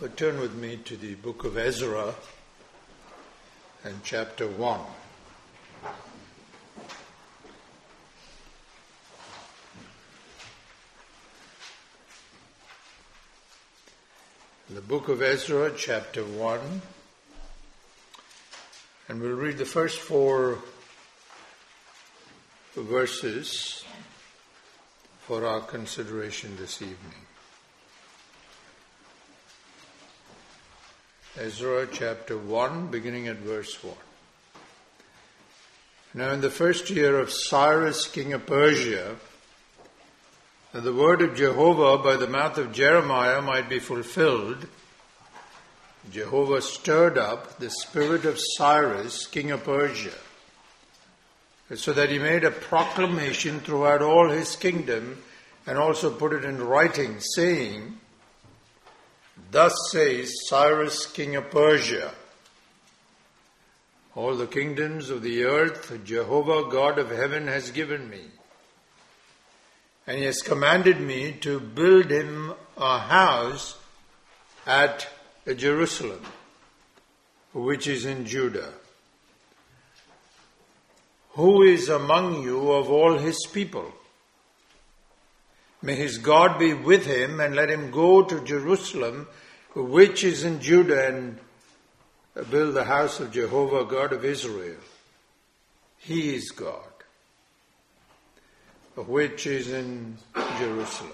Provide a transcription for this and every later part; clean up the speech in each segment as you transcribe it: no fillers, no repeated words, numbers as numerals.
Turn with me to the book of Ezra and chapter 1. The book of Ezra, chapter 1, and we'll read the first 4 verses for our consideration this evening. Ezra chapter 1, beginning at verse 1. Now in the first year of Cyrus, king of Persia, that the word of Jehovah by the mouth of Jeremiah might be fulfilled, Jehovah stirred up the spirit of Cyrus, king of Persia, so that he made a proclamation throughout all his kingdom and also put it in writing, saying, Thus says Cyrus, king of Persia, all the kingdoms of the earth Jehovah God of heaven has given me, and he has commanded me to build him a house at Jerusalem, which is in Judah. Who is among you of all his people? May his God be with him, and let him go to Jerusalem, which is in Judah, and build the house of Jehovah, God of Israel. He is God, which is in Jerusalem.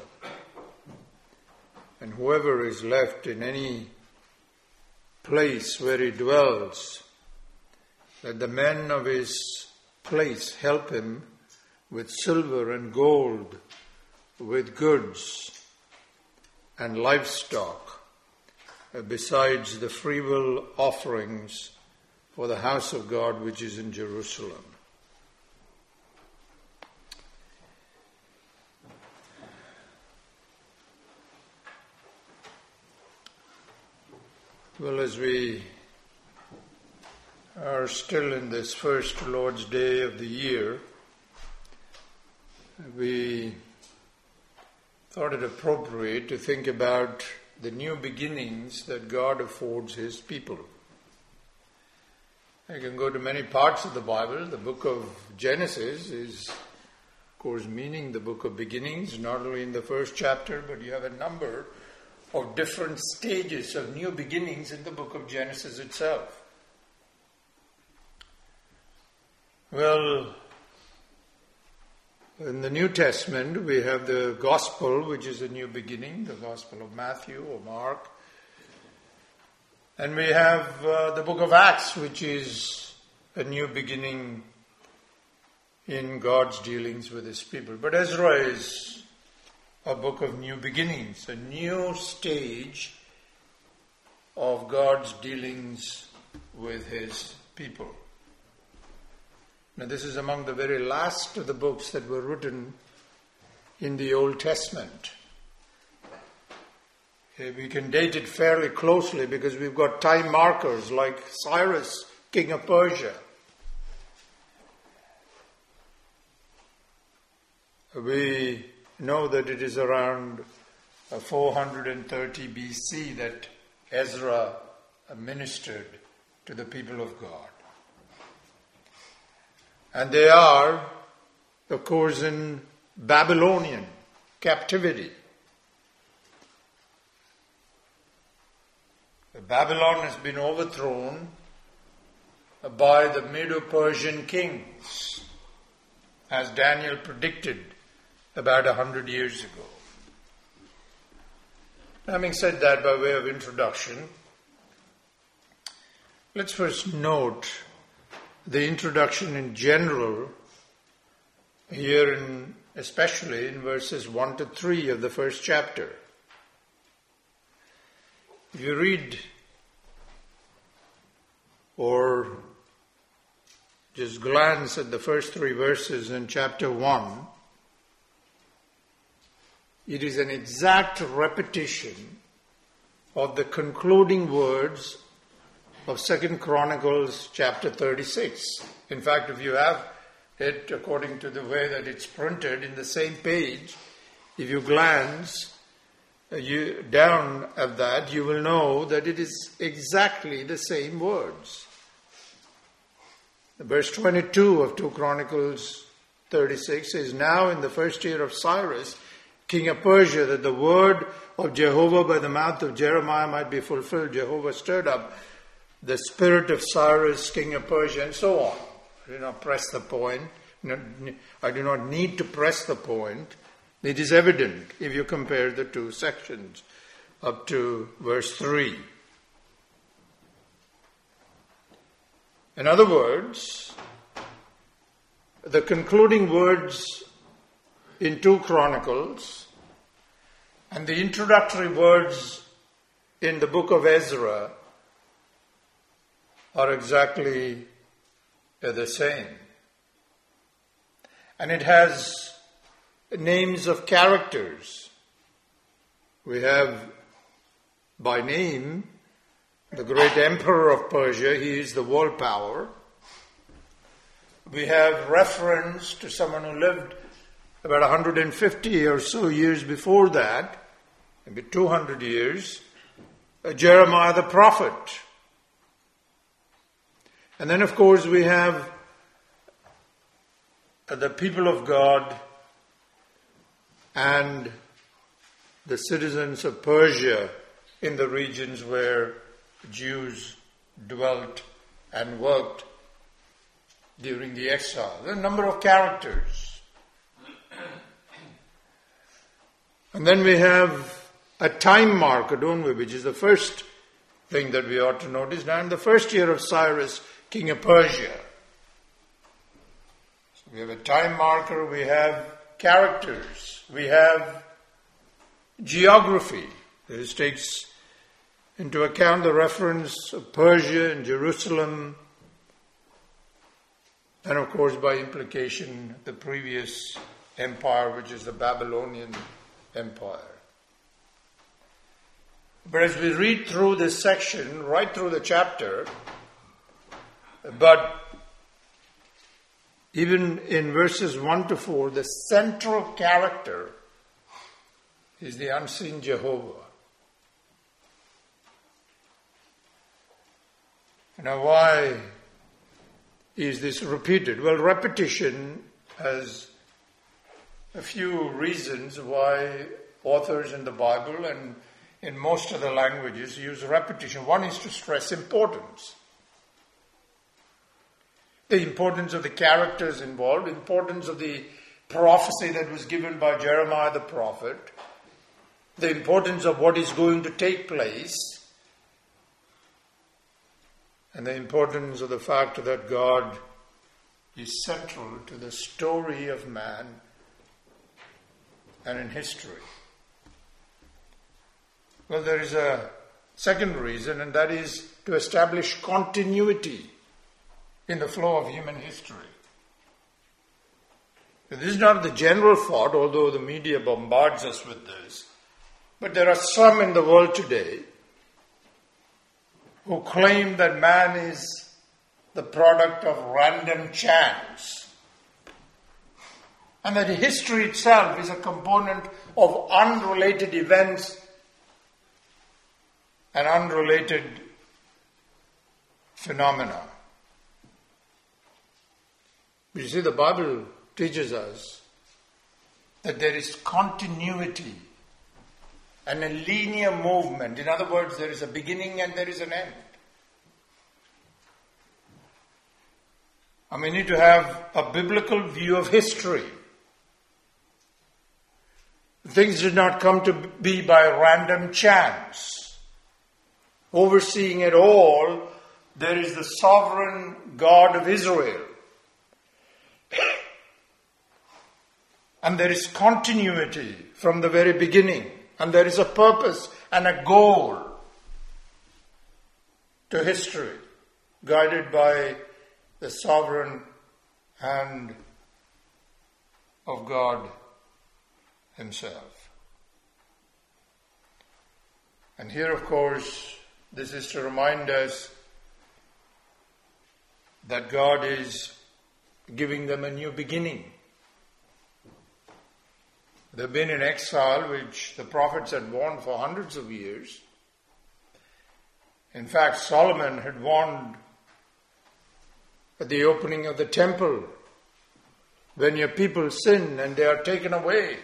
And whoever is left in any place where he dwells, let the men of his place help him with silver and gold, with goods and livestock, besides the freewill offerings for the house of God which is in Jerusalem. Well, as we are still in this first Lord's Day of the year, we thought it appropriate to think about the new beginnings that God affords His people. You can go to many parts of the Bible. The book of Genesis is, of course, meaning the book of beginnings, not only in the first chapter, but you have a number of different stages of new beginnings in the book of Genesis itself. Well, in the New Testament, we have the Gospel, which is a new beginning, the Gospel of Matthew or Mark. And we have the book of Acts, which is a new beginning in God's dealings with His people. But Ezra is a book of new beginnings, a new stage of God's dealings with His people. Now, this is among the very last of the books that were written in the Old Testament. We can date it fairly closely because we've got time markers like Cyrus, king of Persia. We know that it is around 430 BC that Ezra ministered to the people of God. And they are, of course, in Babylonian captivity. Babylon has been overthrown by the Medo-Persian kings, as Daniel predicted about 100 years ago. Having said that, by way of introduction, let's first note the introduction in general here, especially in verses 1 to 3 of the first chapter. If you read or just glance at the first 3 verses in chapter 1, it is an exact repetition of the concluding words of 2 Chronicles chapter 36. In fact, if you have it according to the way that it's printed in the same page, if you glance, down at that, you will know that it is exactly the same words. Verse 22 of 2 Chronicles 36 says, "Now in the first year of Cyrus, king of Persia, that the word of Jehovah by the mouth of Jeremiah might be fulfilled, Jehovah stirred up the spirit of Cyrus, king of Persia," and so on. I do not press the point. I do not need to press the point. It is evident if you compare the two sections up to verse 3. In other words, the concluding words in 2 Chronicles and the introductory words in the book of Ezra are exactly the same. And it has names of characters. We have by name the great emperor of Persia. He is the world power. We have reference to someone who lived about 150 or so years before that, maybe 200 years, Jeremiah the prophet. And then, of course, we have the people of God and the citizens of Persia in the regions where Jews dwelt and worked during the exile. There are a number of characters. And then we have a time marker, don't we, which is the first thing that we ought to notice. Now, in the first year of Cyrus, king of Persia. So we have a time marker, we have characters, we have geography. This takes into account the reference of Persia and Jerusalem, and of course by implication the previous empire, which is the Babylonian Empire. But as we read through this section, right through the chapter, but even in verses 1 to 4, the central character is the unseen Jehovah. Now, why is this repeated? Well, repetition has a few reasons why authors in the Bible and in most of the languages use repetition. One is to stress importance. The importance of the characters involved, importance of the prophecy that was given by Jeremiah the prophet, the importance of what is going to take place, and the importance of the fact that God is central to the story of man and in history. Well, there is a second reason, and that is to establish continuity in the flow of human history. This is not the general thought, although the media bombards us with this, but there are some in the world today who claim that man is the product of random chance, and that history itself is a component of unrelated events and unrelated phenomena. You see, the Bible teaches us that there is continuity and a linear movement. In other words, there is a beginning and there is an end. And we need to have a biblical view of history. Things did not come to be by random chance. Overseeing it all, there is the sovereign God of Israel. And there is continuity from the very beginning. And there is a purpose and a goal to history, guided by the sovereign hand of God Himself. And here, of course, this is to remind us that God is giving them a new beginning. They've been in exile, which the prophets had warned for hundreds of years. In fact, Solomon had warned at the opening of the temple, when your people sin and they are taken away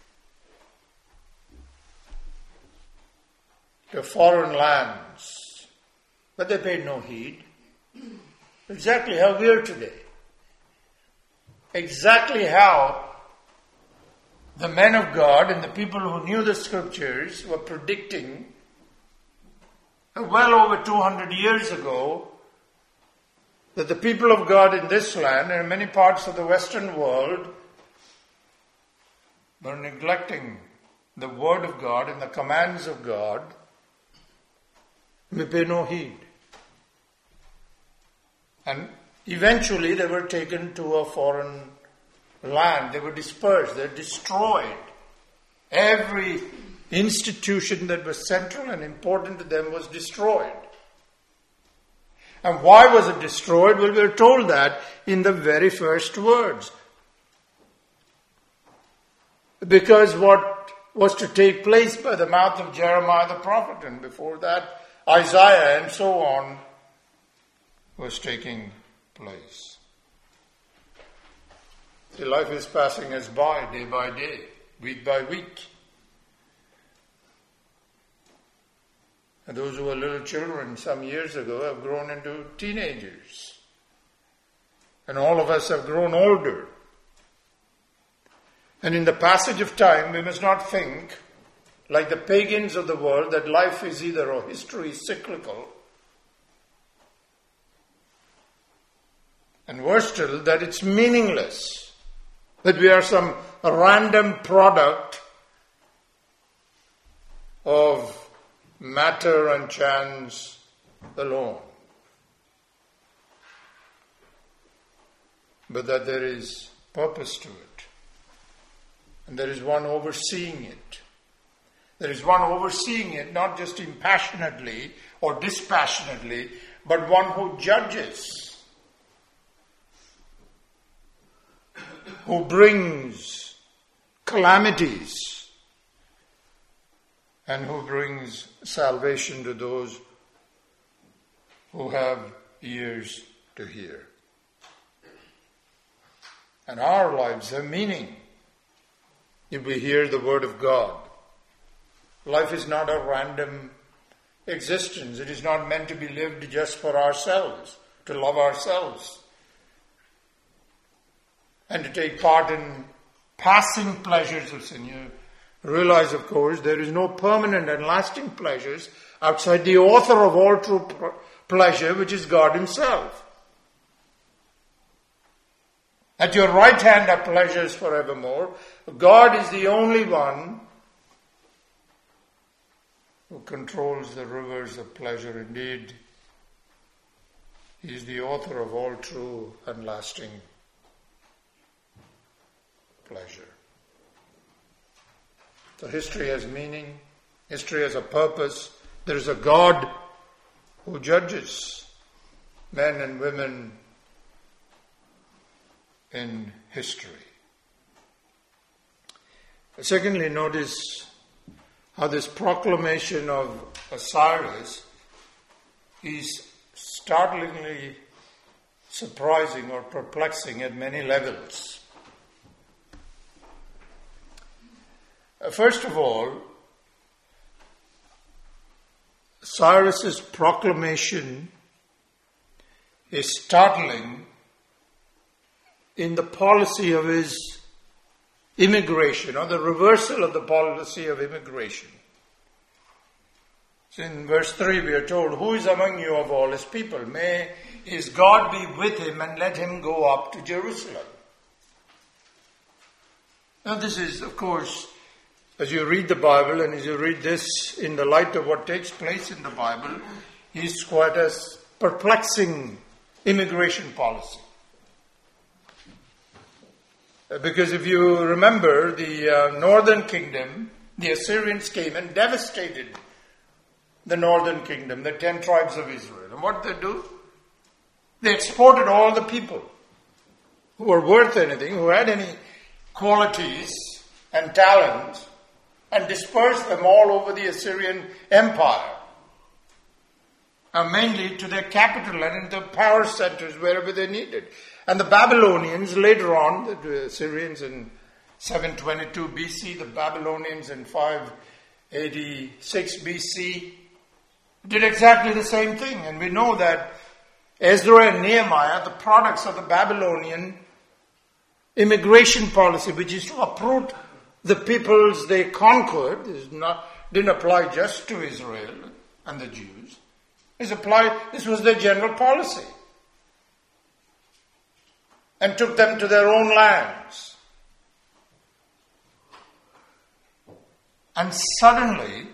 to foreign lands. But they paid no heed. Exactly how we are today. Exactly how the men of God and the people who knew the scriptures were predicting well over 200 years ago that the people of God in this land and in many parts of the Western world were neglecting the Word of God and the commands of God. We pay no heed. And eventually they were taken to a foreign land. They were dispersed. They were destroyed. Every institution that was central and important to them was destroyed. And why was it destroyed? Well, we are told that in the very first words. Because what was to take place by the mouth of Jeremiah the prophet, and before that Isaiah and so on, was taking place. See, life is passing us by day, week by week. And those who were little children some years ago have grown into teenagers. And all of us have grown older. And in the passage of time, we must not think, like the pagans of the world, that life is either or history is cyclical. And worse still, that it's meaningless. That we are some random product of matter and chance alone. But that there is purpose to it. And there is one overseeing it. There is one overseeing it, not just impassionately or dispassionately, but one who judges, who brings calamities, and who brings salvation to those who have ears to hear. And our lives have meaning if we hear the word of God. Life is not a random existence. It is not meant to be lived just for ourselves, to love ourselves, and to take part in passing pleasures of sin. You realize, of course, there is no permanent and lasting pleasures outside the author of all true pleasure, which is God Himself. At your right hand are pleasures forevermore. God is the only one who controls the rivers of pleasure. Indeed, He is the author of all true and lasting pleasure. So history has meaning. History has a purpose. There is a God who judges men and women in history. Secondly, notice how this proclamation of Cyrus is startlingly surprising or perplexing at many levels. First of all, Cyrus's proclamation is startling in the policy of his immigration, or the reversal of the policy of immigration. So in verse 3 we are told, "Who is among you of all his people? May his God be with him and let him go up to Jerusalem." Now this is, of course, as you read the Bible and as you read this in the light of what takes place in the Bible, is quite a perplexing immigration policy. Because if you remember, the northern kingdom, the Assyrians came and devastated the northern kingdom, the 10 tribes of Israel. And what did they do? They exported all the people who were worth anything, who had any qualities and talents and dispersed them all over the Assyrian Empire. Mainly to their capital and in the power centers wherever they needed. And the Babylonians later on, the Assyrians in 722 BC, the Babylonians in 586 BC, did exactly the same thing. And we know that Ezra and Nehemiah, the products of the Babylonian immigration policy, which is to uproot the peoples they conquered, didn't apply just to Israel and the Jews. This was their general policy. And took them to their own lands. And suddenly,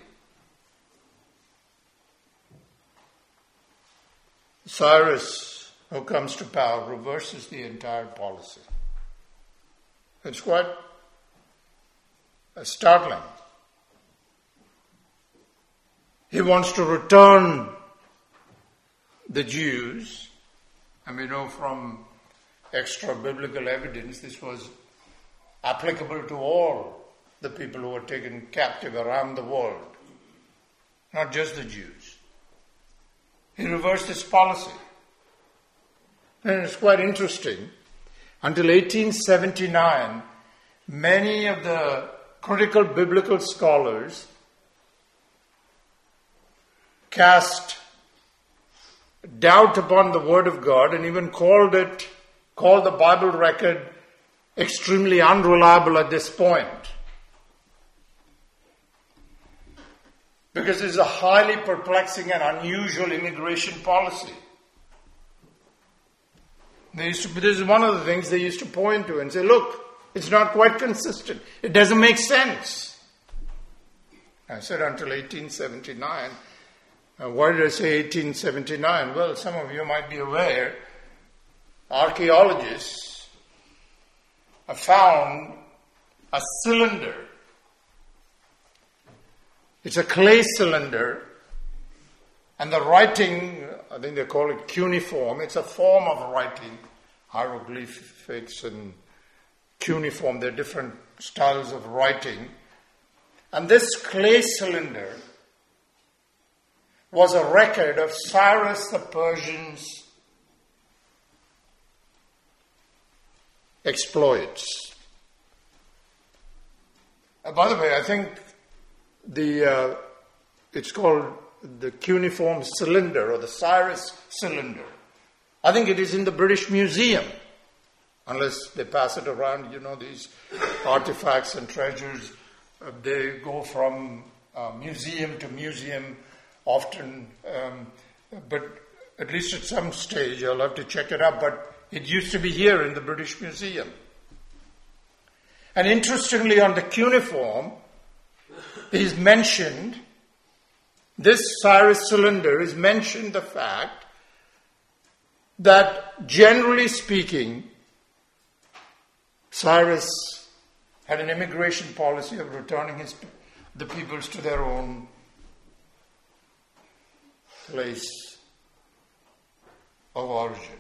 Cyrus, who comes to power, reverses the entire policy. It's quite startling. He wants to return the Jews, and we know from extra biblical evidence this was applicable to all the people who were taken captive around the world, not just the Jews. He reversed his policy. And it's quite interesting. Until 1879, many of the critical biblical scholars cast doubt upon the Word of God and even called the Bible record extremely unreliable at this point. Because it's a highly perplexing and unusual immigration policy. This is one of the things they used to point to and say, look, it's not quite consistent. It doesn't make sense. I said until 1879. Why did I say 1879? Well, some of you might be aware, archaeologists have found a cylinder. It's a clay cylinder, and the writing, I think they call it cuneiform. It's a form of writing, hieroglyphics and cuneiform. There are different styles of writing. And this clay cylinder was a record of Cyrus the Persian's exploits. By the way, I think it's called the cuneiform cylinder or the Cyrus cylinder. I think it is in the British Museum, unless they pass it around. You know, these artifacts and treasures, they go from museum to museum often, but at least at some stage I'll have to check it up, but it used to be here in the British Museum. And interestingly, on the cuneiform is mentioned, this Cyrus cylinder is mentioned the fact that generally speaking, Cyrus had an immigration policy of returning the peoples to their own place of origin.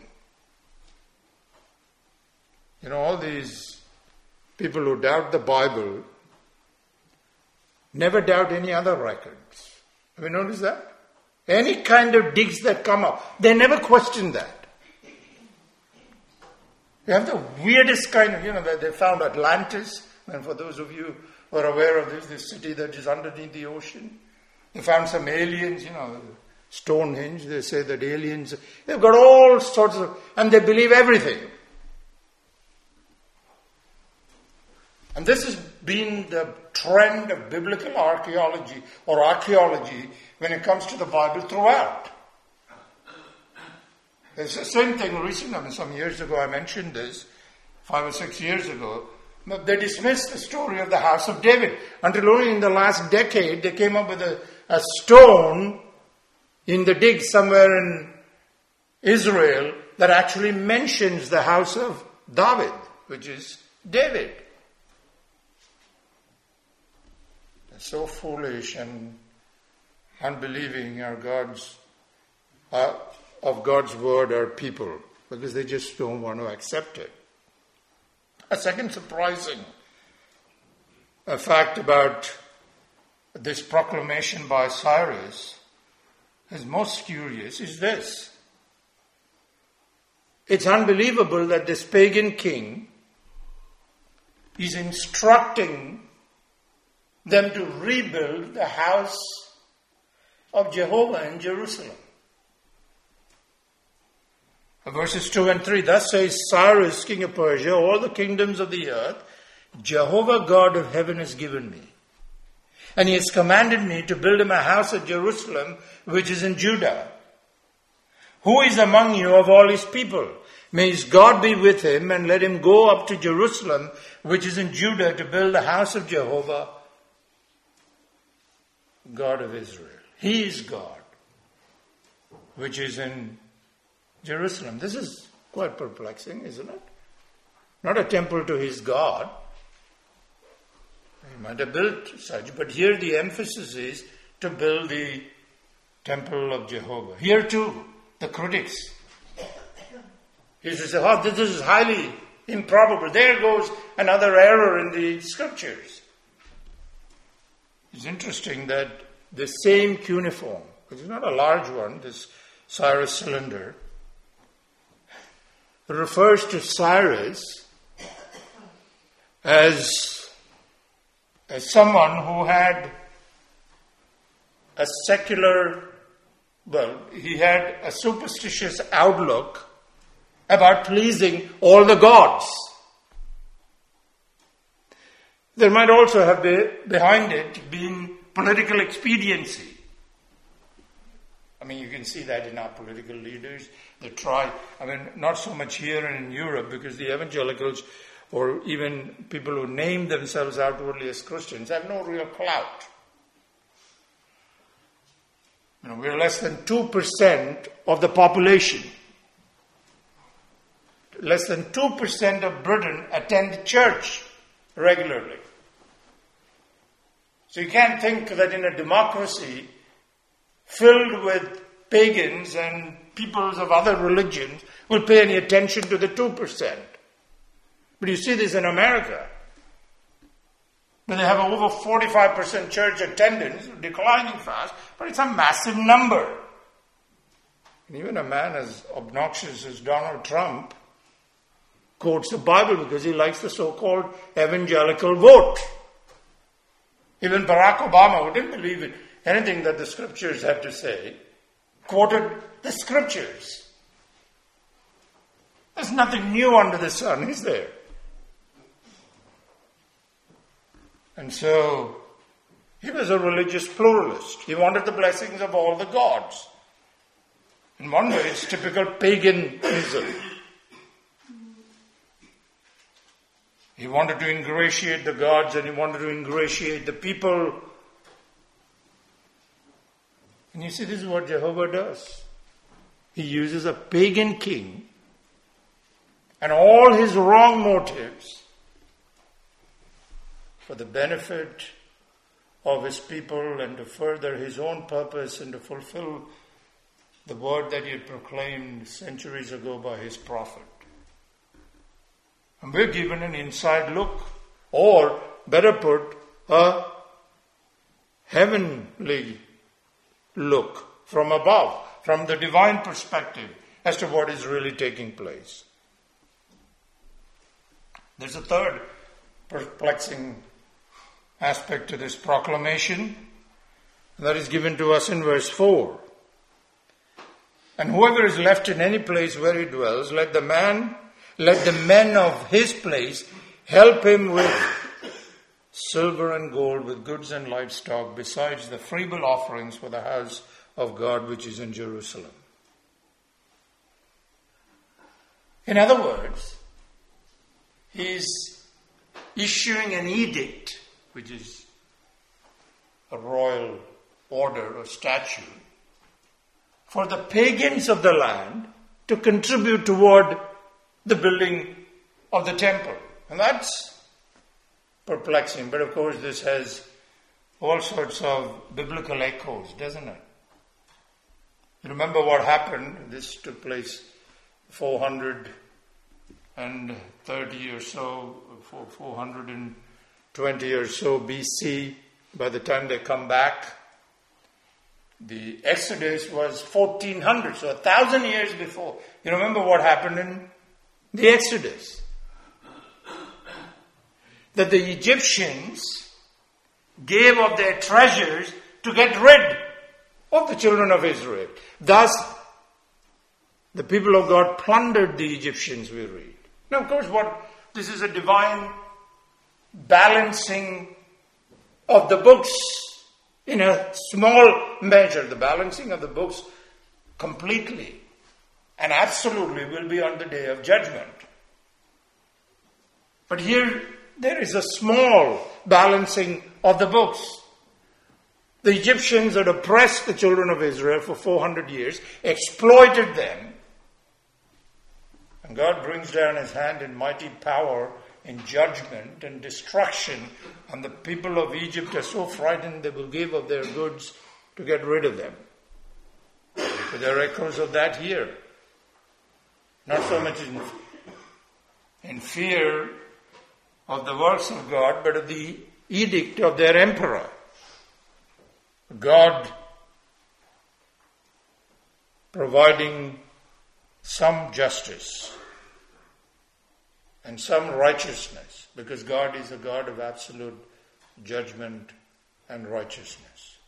You know, all these people who doubt the Bible never doubt any other records. Have you noticed that? Any kind of digs that come up, they never question that. You have the weirdest kind of, that they found Atlantis, and for those of you who are aware of this city that is underneath the ocean, they found some aliens, Stonehenge, they say that aliens, they've got all sorts of, and they believe everything. And this has been the trend of biblical archaeology or archaeology when it comes to the Bible throughout. It's the same thing recently. Some years ago I mentioned this, 5 or 6 years ago. They dismissed the story of the house of David until only in the last decade they came up with a stone in the dig somewhere in Israel that actually mentions the house of David, which is David. They're so foolish and unbelieving of God's word are people, because they just don't want to accept it. A second surprising a fact about this proclamation by Cyrus is most curious is this. It's unbelievable that this pagan king is instructing them to rebuild the house of Jehovah in Jerusalem. Verses 2 and 3, thus says Cyrus, king of Persia, all the kingdoms of the earth, Jehovah God of heaven has given me. And he has commanded me to build him a house at Jerusalem, which is in Judah. Who is among you of all his people? May his God be with him, and let him go up to Jerusalem, which is in Judah, to build the house of Jehovah, God of Israel. He is God, which is in Jerusalem. This is quite perplexing, isn't it? Not a temple to his God. He might have built such, but here the emphasis is to build the temple of Jehovah. Here too, the critics. He says, oh, this is highly improbable. There goes another error in the scriptures. It's interesting that the same cuneiform, which is not a large one, this Cyrus cylinder, refers to Cyrus as someone who had a secular, he had a superstitious outlook about pleasing all the gods. There might also have been, behind it been political expediency. I mean, you can see that in our political leaders. They try, not so much here and in Europe, because the evangelicals or even people who name themselves outwardly as Christians have no real clout. We're less than 2% of the population. Less than 2% of Britain attend church regularly. So you can't think that in a democracy filled with pagans and peoples of other religions will pay any attention to the 2%. But you see this in America, where they have over 45% church attendance, declining fast, but it's a massive number. And even a man as obnoxious as Donald Trump quotes the Bible because he likes the so-called evangelical vote. Even Barack Obama, who didn't believe in anything that the scriptures had to say, quoted the scriptures. There's nothing new under the sun, is there? And so, he was a religious pluralist. He wanted the blessings of all the gods. In one way, it's typical paganism. He wanted to ingratiate the gods and he wanted to ingratiate the people. And you see, this is what Jehovah does. He uses a pagan king and all his wrong motives for the benefit of his people and to further his own purpose and to fulfill the word that he had proclaimed centuries ago by his prophet. And we're given an inside look, or better put, a heavenly look from above, from the divine perspective as to what is really taking place. There's a third perplexing aspect to this proclamation that is given to us in verse 4. And whoever is left in any place where he dwells, let the men of his place help him with silver and gold, with goods and livestock, besides the freewill offerings for the house of God which is in Jerusalem. In other words, he's issuing an edict, which is a royal order or statute, for the pagans of the land to contribute toward the building of the temple. And that's perplexing, but of course this has all sorts of biblical echoes, doesn't it? You remember what happened? This took place 430 or so, 420 20 or so BC, by the time they come back, the Exodus was 1400, so 1,000 years before. You remember what happened in the Exodus? That the Egyptians gave of their treasures to get rid of the children of Israel. Thus, the people of God plundered the Egyptians, we read. Now, of course, this is a divine balancing of the books in a small measure. The balancing of the books completely and absolutely will be on the day of judgment. But here, there is a small balancing of the books. The Egyptians had oppressed the children of Israel for 400 years, exploited them, and God brings down his hand in mighty power in judgment and destruction, and the people of Egypt are so frightened they will give of their goods to get rid of them. But there are echoes of that here. Not so much in fear of the works of God, but of the edict of their emperor. God providing some justice and some righteousness, because God is a God of absolute judgment and righteousness.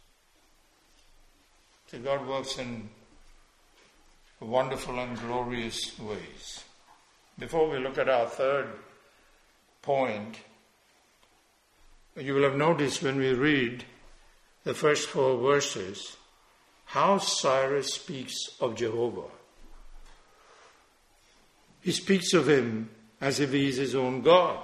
So God works in wonderful and glorious ways. Before we look at our third point, you will have noticed when we read the first 4 verses how Cyrus speaks of Jehovah. He speaks of him as if he is his own God.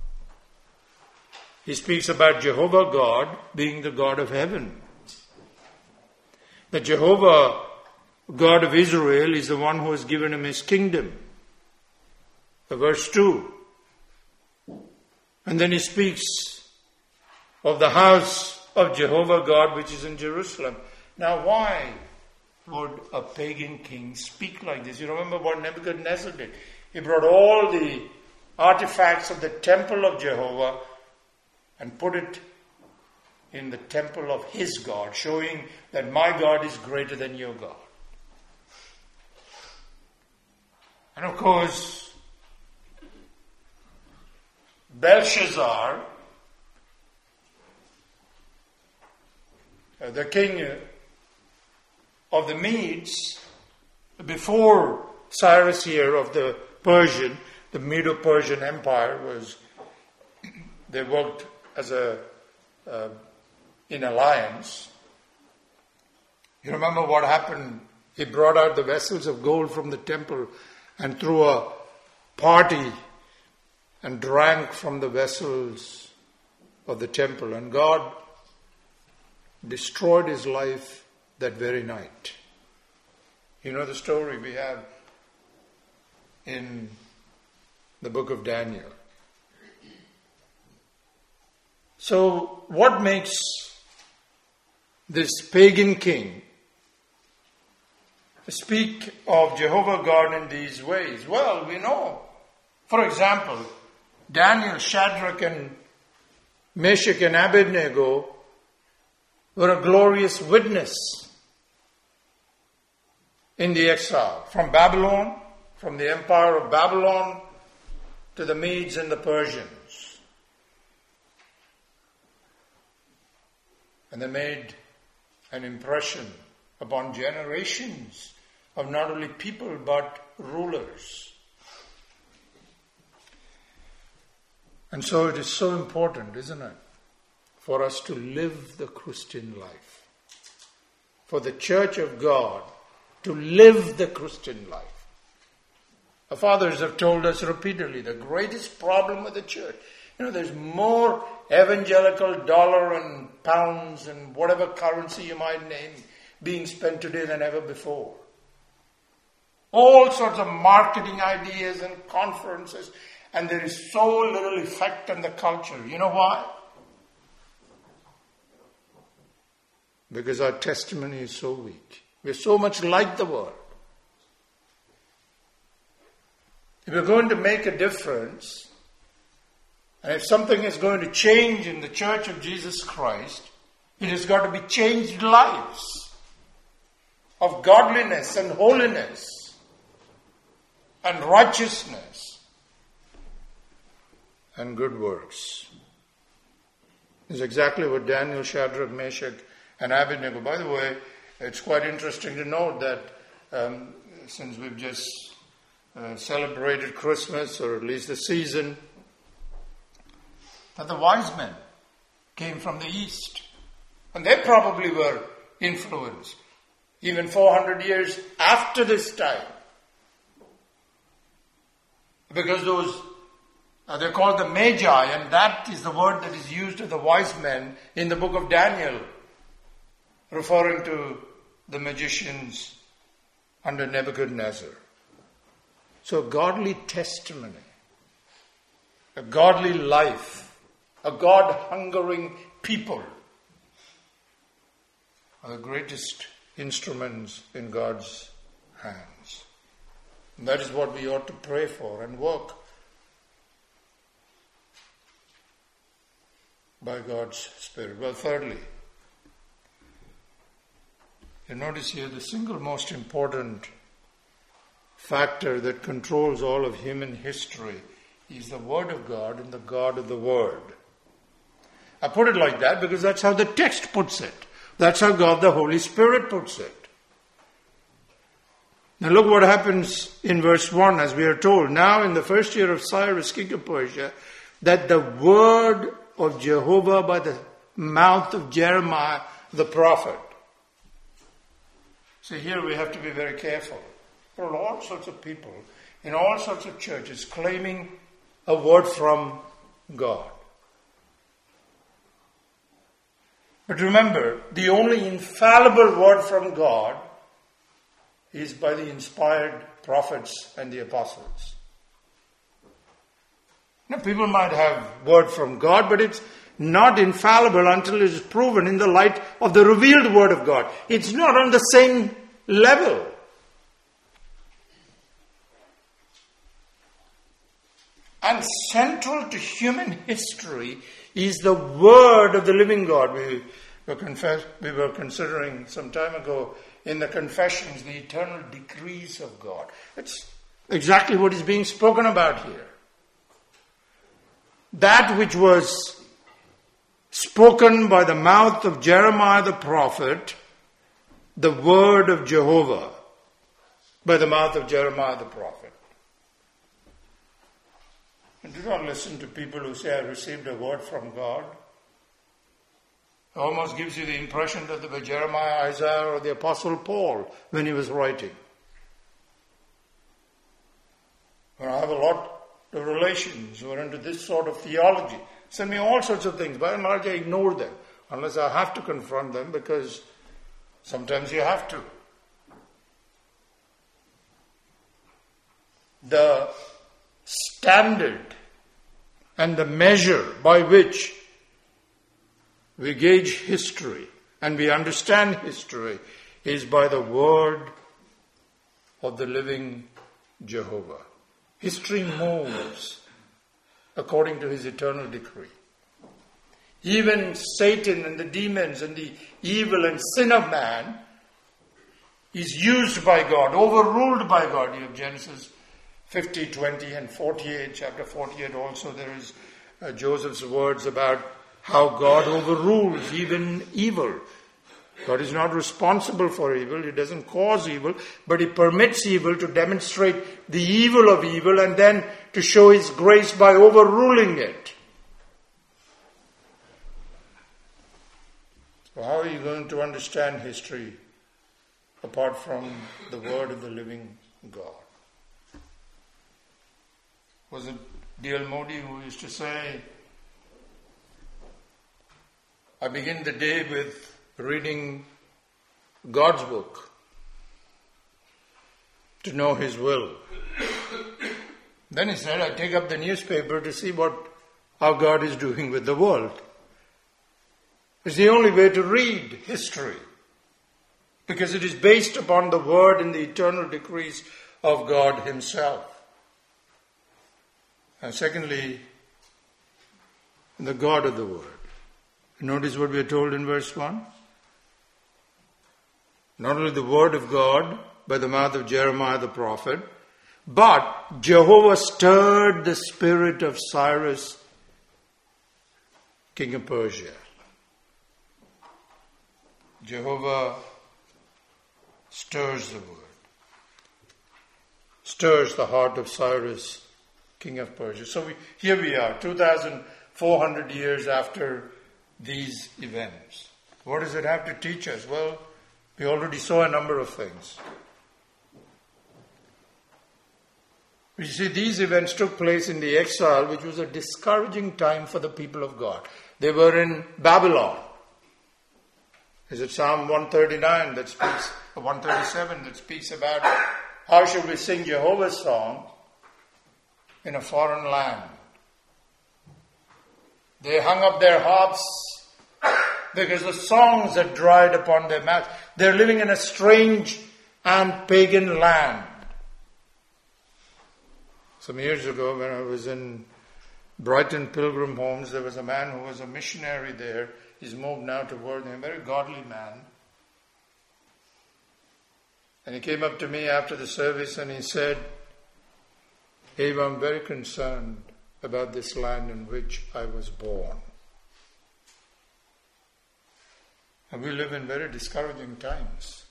He speaks about Jehovah God being the God of heaven. That Jehovah God of Israel is the one who has given him his kingdom. Verse 2. And then he speaks of the house of Jehovah God which is in Jerusalem. Now why would a pagan king speak like this? You remember what Nebuchadnezzar did. He brought all the artifacts of the temple of Jehovah and put it in the temple of his God, showing that my God is greater than your God. And of course, Belshazzar, the king of the Medes, before Cyrus here of the Medo-Persian Empire they worked as in alliance. You remember what happened? He brought out the vessels of gold from the temple and threw a party and drank from the vessels of the temple. And God destroyed his life that very night. You know the story we have in the book of Daniel. So what makes this pagan king speak of Jehovah God in these ways? Well, we know. For example, Daniel, Shadrach, and Meshach and Abednego were a glorious witness in the exile. From Babylon, from the empire of Babylon to the Medes and the Persians. And they made an impression upon generations of not only people but rulers. And so it is so important, isn't it, for us to live the Christian life. For the Church of God to live the Christian life. Our fathers have told us repeatedly the greatest problem with the church. There's more evangelical dollar and pounds and whatever currency you might name being spent today than ever before. All sorts of marketing ideas and conferences, and there is so little effect on the culture. You know why? Because our testimony is so weak. We're so much like the world. If we're going to make a difference, And if something is going to change in the Church of Jesus Christ, it has got to be changed lives of godliness and holiness and righteousness and good works. This is exactly what Daniel, Shadrach, Meshach, and Abednego. By the way, it's quite interesting to note that since we've just celebrated Christmas, or at least the season, that the wise men came from the east. And they probably were influenced, even 400 years after this time. Because those, they're called the Magi, and that is the word that is used of the wise men in the book of Daniel, referring to the magicians under Nebuchadnezzar. So godly testimony, a godly life, a God-hungering people are the greatest instruments in God's hands. And that is what we ought to pray for and work by God's Spirit. Well, thirdly, you notice here the single most important factor that controls all of human history is the Word of God and the God of the Word. I put it like that because that's how the text puts it. That's how God the Holy Spirit puts it. Now look what happens in verse 1 as we are told. Now in the first year of Cyrus, king of Persia, that the word of Jehovah by the mouth of Jeremiah the prophet. So here we have to be very careful. There are all sorts of people in all sorts of churches claiming a word from God. But remember, the only infallible word from God is by the inspired prophets and the apostles. Now, people might have word from God, but it's not infallible until it is proven in the light of the revealed word of God. It's not on the same level. And central to human history is the word of the living God. We were considering some time ago in the confessions the eternal decrees of God. It's exactly what is being spoken about here. That which was spoken by the mouth of Jeremiah the prophet, the word of Jehovah by the mouth of Jeremiah the prophet. And do not listen to people who say, I received a word from God. It almost gives you the impression that they were Jeremiah, Isaiah, or the Apostle Paul when he was writing. Well, I have a lot of relations who are into this sort of theology. Send me all sorts of things. By and large, I ignore them unless I have to confront them, because sometimes you have to. The standard and the measure by which we gauge history and we understand history is by the word of the living Jehovah. History moves according to his eternal decree. Even Satan and the demons and the evil and sin of man is used by God, overruled by God. You have Genesis 50, 20 and 48. Chapter 48 also there is Joseph's words about how God overrules even evil. God is not responsible for evil. He doesn't cause evil, but he permits evil to demonstrate the evil of evil and then to show his grace by overruling it. So how are you going to understand history apart from the word of the living God? Was it D.L. Modi who used to say, I begin the day with reading God's book to know his will. Then he said, I take up the newspaper to see how God is doing with the world. It's the only way to read history, because it is based upon the word and the eternal decrees of God himself. And secondly, the God of the Word. Notice what we are told in verse 1. Not only the Word of God by the mouth of Jeremiah the prophet, but Jehovah stirred the spirit of Cyrus, king of Persia. Jehovah stirs the word, stirs the heart of Cyrus, king of Persia. So here we are, 2,400 years after these events. What does it have to teach us? Well, we already saw a number of things. You see, these events took place in the exile, which was a discouraging time for the people of God. They were in Babylon. Is it Psalm 139 that speaks, 137 that speaks about how should we sing Jehovah's song in a foreign land? They hung up their harps because the songs had dried upon their mouths. They're living in a strange and pagan land. Some years ago, when I was in Brighton Pilgrim Homes, there was a man who was a missionary there. He's moved now to Worthing, a very godly man. And he came up to me after the service and he said, Abe, I'm very concerned about this land in which I was born. And we live in very discouraging times.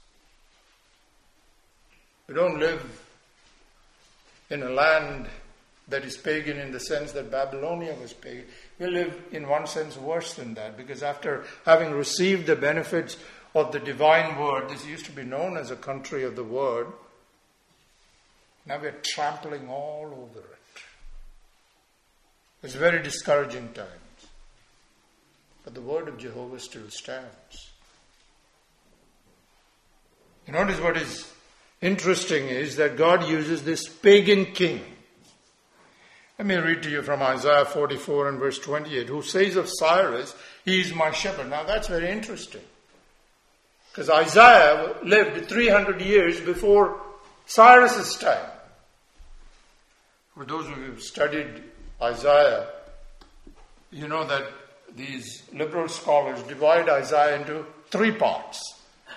We don't live in a land that is pagan in the sense that Babylonia was pagan. We live in one sense worse than that, because after having received the benefits of the divine word, this used to be known as a country of the word, now we're trampling all over it. It's very discouraging times. But the word of Jehovah still stands. You notice what is interesting is that God uses this pagan king. Let me read to you from Isaiah 44 and verse 28, who says of Cyrus, he is my shepherd. Now that's very interesting. Because Isaiah lived 300 years before Cyrus's time. For those who have studied Isaiah, you know that these liberal scholars divide Isaiah into three parts.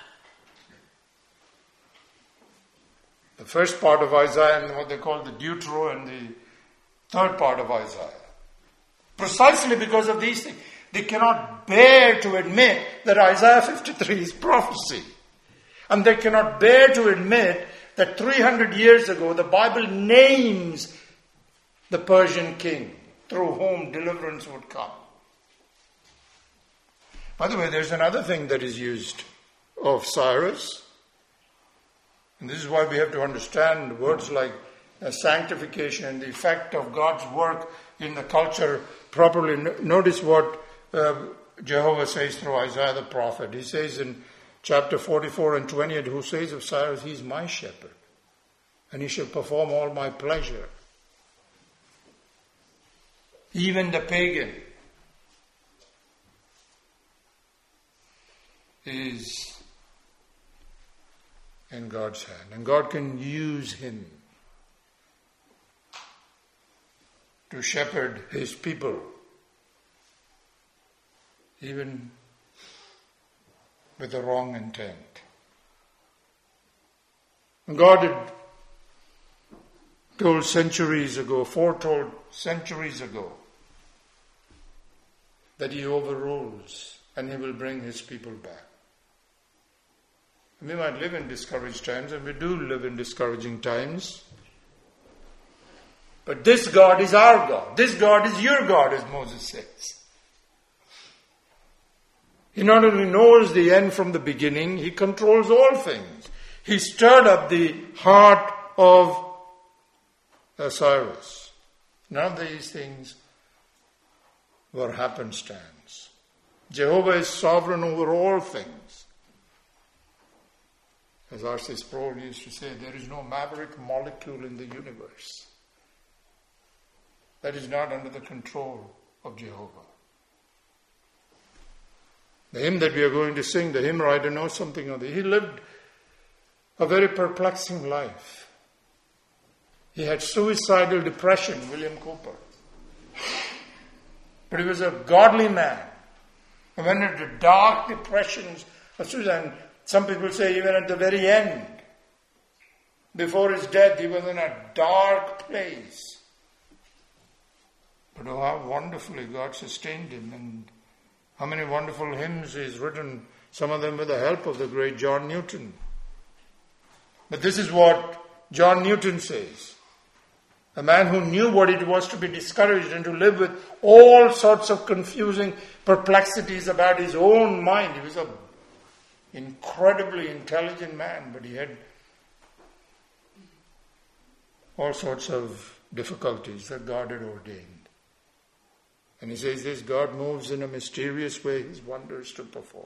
The first part of Isaiah and what they call the Deutero, and the third part of Isaiah. Precisely because of these things. They cannot bear to admit that Isaiah 53 is prophecy. And they cannot bear to admit that 300 years ago the Bible names the Persian king through whom deliverance would come. By the way, there's another thing that is used of Cyrus. And this is why we have to understand words like sanctification and the effect of God's work in the culture properly. Notice what Jehovah says through Isaiah the prophet. He says in chapter 44 and 28, who says of Cyrus, he is my shepherd, and he shall perform all my pleasure. Even the pagan is in God's hand, and God can use him to shepherd his people, even with the wrong intent. And God had foretold centuries ago, that he overrules and he will bring his people back. We might live in discouraged times, and we do live in discouraging times. But this God is our God. This God is your God, as Moses says. He not only knows the end from the beginning, he controls all things. He stirred up the heart of Cyrus. None of these things were happenstance. Jehovah is sovereign over all things. As R.C. Sproul used to say, there is no maverick molecule in the universe that is not under the control of Jehovah. The hymn that we are going to sing, the hymn writer knows something of it. He lived a very perplexing life. He had suicidal depression, William Cooper. But he was a godly man. And when the dark depressions of Susan, some people say even at the very end, before his death, he was in a dark place. But oh, how wonderfully God sustained him, and how many wonderful hymns he's written, some of them with the help of the great John Newton. But this is what John Newton says. A man who knew what it was to be discouraged and to live with all sorts of confusing perplexities about his own mind. He was an incredibly intelligent man, but he had all sorts of difficulties that God had ordained. And he says this: God moves in a mysterious way his wonders to perform.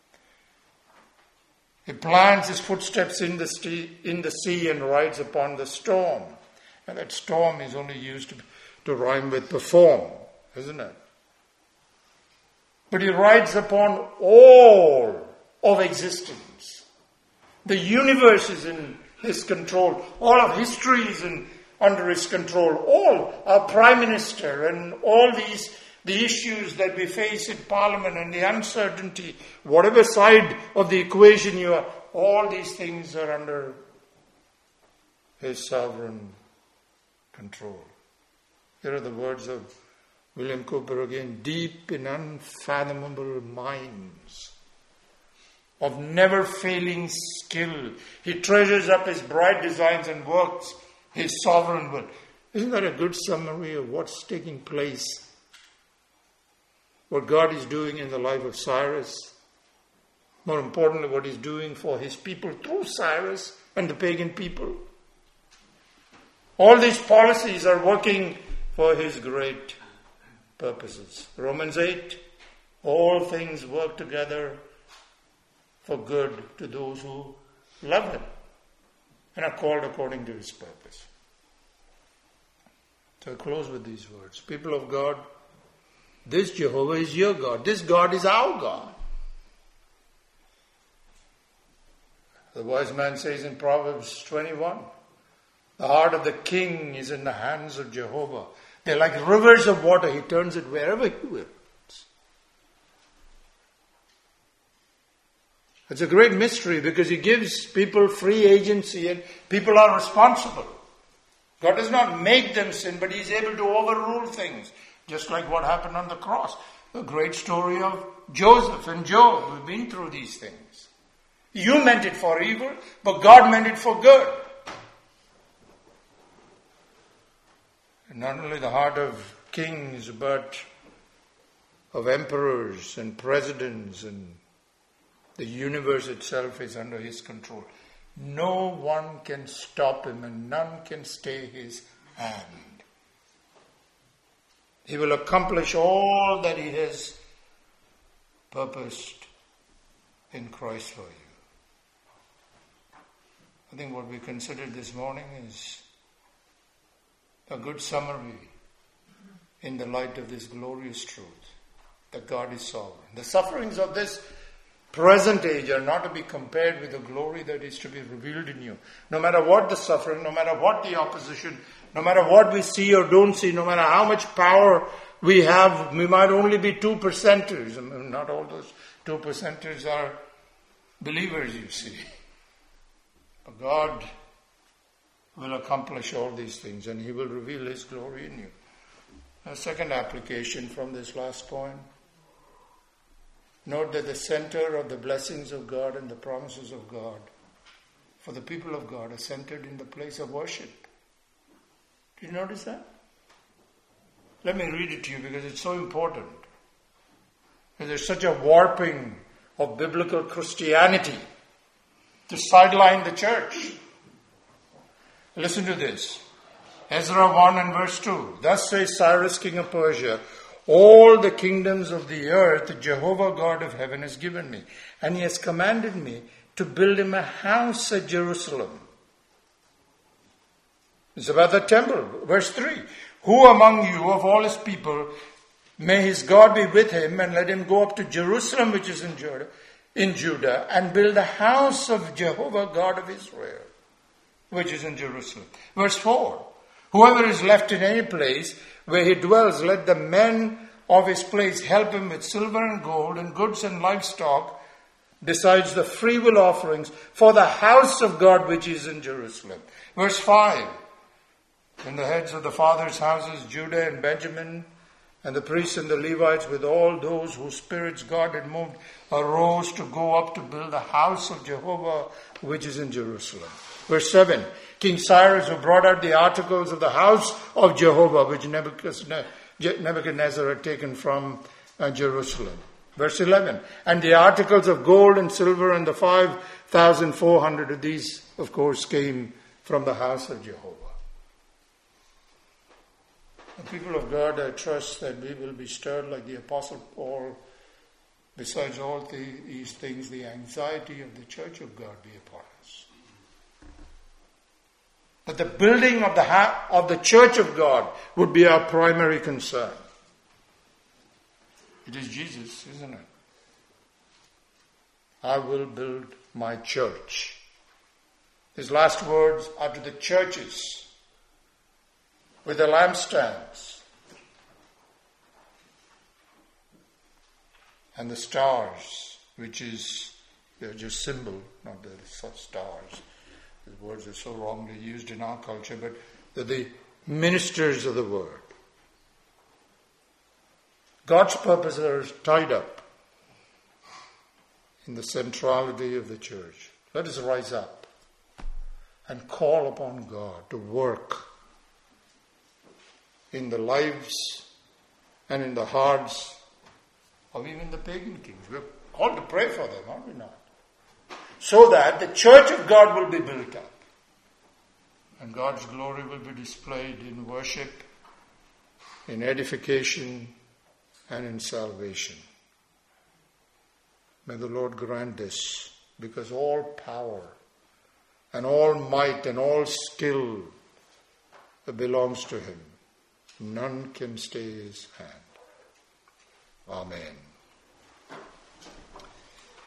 He plants his footsteps in the sea and rides upon the storm. And that storm is only used to rhyme with perform, isn't it? But he rides upon all of existence. The universe is in his control. All of history is under his control. All our Prime Minister and all the issues that we face in Parliament and the uncertainty, whatever side of the equation you are, all these things are under his sovereign control. Here are the words of William Cowper again: deep in unfathomable minds of never-failing skill, he treasures up his bright designs and works his sovereign will. Isn't that a good summary of what's taking place? What God is doing in the life of Cyrus. More importantly, what he's doing for his people through Cyrus and the pagan people. All these policies are working for his great purposes. Romans 8, all things work together for good to those who love him and are called according to his purpose. So I close with these words. People of God, this Jehovah is your God. This God is our God. The wise man says in Proverbs 21, the heart of the king is in the hands of Jehovah. They're like rivers of water. He turns it wherever he wills. It's a great mystery because he gives people free agency and people are responsible. God does not make them sin, but he's able to overrule things. Just like what happened on the cross. The great story of Joseph and Job. We've been through these things. You meant it for evil, but God meant it for good. And not only the heart of kings, but of emperors and presidents, and the universe itself is under his control. No one can stop him and none can stay his hand. He will accomplish all that he has purposed in Christ for you. I think what we considered this morning is a good summary in the light of this glorious truth that God is sovereign. The sufferings of this present age are not to be compared with the glory that is to be revealed in you. No matter what the suffering, no matter what the opposition, no matter what we see or don't see, no matter how much power we have, we might only be 2%ers. I mean, not all those 2%ers are believers, you see. But God will accomplish all these things and he will reveal his glory in you. A second application from this last point. Note that the center of the blessings of God and the promises of God for the people of God are centered in the place of worship. Did you notice that? Let me read it to you because it's so important. And there's such a warping of biblical Christianity to sideline the church. Listen to this. Ezra 1 and verse 2. Thus says Cyrus, king of Persia, all the kingdoms of the earth, Jehovah God of heaven has given me. And he has commanded me to build him a house at Jerusalem. It's about the temple. Verse 3. Who among you of all his people, may his God be with him, and let him go up to Jerusalem, which is in Judah, and build a house of Jehovah God of Israel, which is in Jerusalem. Verse 4. Whoever is left in any place where he dwells, let the men of his place help him with silver and gold and goods and livestock, besides the freewill offerings for the house of God which is in Jerusalem. Verse 5. And the heads of the fathers' houses, Judah and Benjamin, and the priests and the Levites, with all those whose spirits God had moved, arose to go up to build the house of Jehovah which is in Jerusalem. Verse 7. King Cyrus, who brought out the articles of the house of Jehovah which Nebuchadnezzar had taken from Jerusalem. Verse 11. And the articles of gold and silver and the 5,400 of these, of course, came from the house of Jehovah. The people of God, I trust that we will be stirred like the Apostle Paul. Besides all these things, the anxiety of the church of God be upon us. That the building of the church of God would be our primary concern. It is Jesus, isn't it? I will build my church. His last words are to the churches with the lampstands and the stars, which is just symbol, not the stars. The words are so wrongly used in our culture, but they're the ministers of the word. God's purposes are tied up in the centrality of the church. Let us rise up and call upon God to work in the lives and in the hearts of even the pagan kings. We're called to pray for them, are we not? So that the church of God will be built up and God's glory will be displayed in worship, in edification, and in salvation. May the Lord grant this, because all power and all might and all skill belongs to him. None can stay his hand. Amen.